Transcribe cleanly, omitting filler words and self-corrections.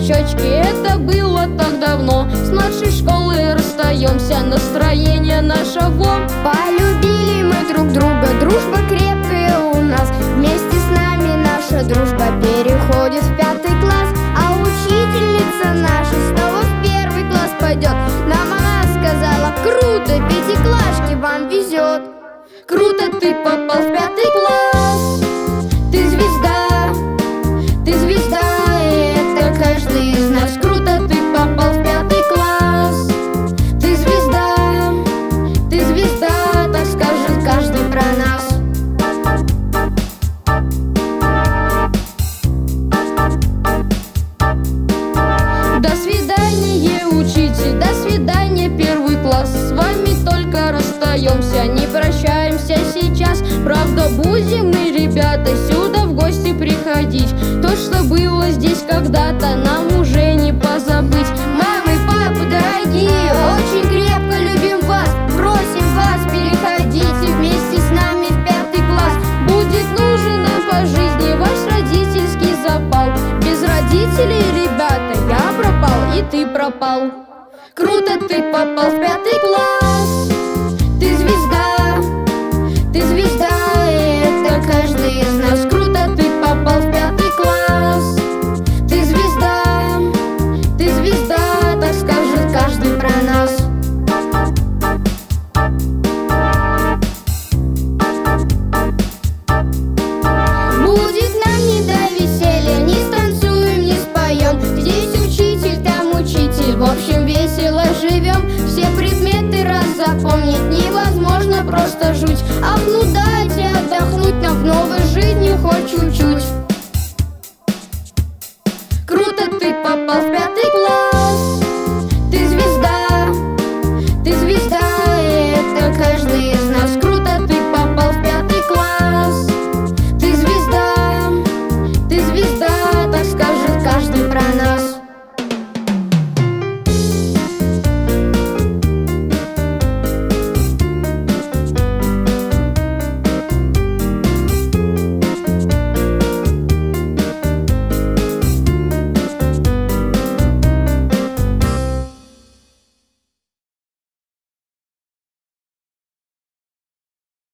кружочки, это было так давно. С младшей школы расстаемся, настроение нашего. Полюбили мы друг друга, дружба крепкая у нас. Вместе с нами наша дружба переходит в 5 класс. А учительница наша снова в 1 класс пойдет. Нам она сказала: круто, пятиклашки, вам везет. Круто, ты попал в 5 класс. Ты звезда, и это каждый из нас. Круто, ты попал в 5 класс. Ты звезда, так скажет каждый про нас. До свидания, учитель, до свидания, 1 класс. С вами только расстаемся, не прощаемся сейчас. Правда, будем мы, ребята, сюда в гости приходить. То, что было здесь когда-то, нам уже не позабыть. Мама и папа дорогие, очень крепко любим вас. Просим вас, переходите вместе с нами в 5 класс. Будет нужен нам по жизни ваш родительский запал. Без родителей, ребята, я пропал и ты пропал. Круто, ты попал в 5 класс. Ты звезда,